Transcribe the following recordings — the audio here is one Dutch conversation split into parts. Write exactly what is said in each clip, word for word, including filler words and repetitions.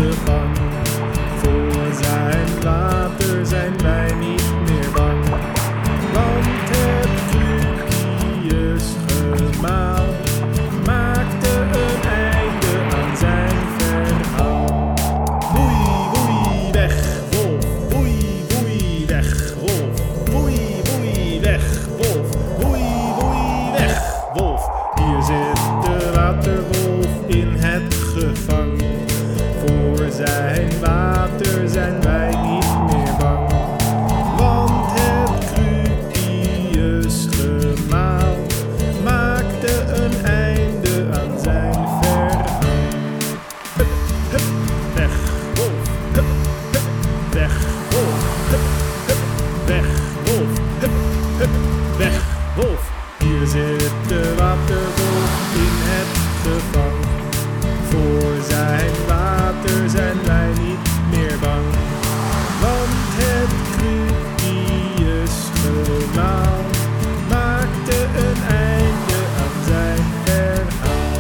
gevangen. Voor zijn water zijn wij niet meer bang. Want het Clutius gemaal maakte een einde aan zijn verhaal. Woei, woei, weg, wolf. Woei, woei, weg, wolf. Woei, woei, weg, wolf. Woei, woei, weg, wolf. Hier zit de waterwolf in het gevang. Voor zijn water zijn wij niet meer bang. Want het Clutius gemaal maakte een einde aan zijn verhaal. Hup, hup, weg, wolf. Hup, hup, weg, wolf. Hup, hup, weg, wolf. Hup, hup, weg, wolf. Hier zit de waterwolf in het gevang. Voor zijn water zijn wij niet meer bang. Want het Clutius gemaal maakte een einde aan zijn verhaal.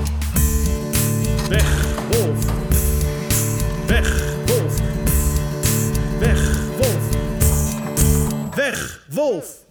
Weg, wolf. Weg, wolf. Weg, wolf. Weg, wolf.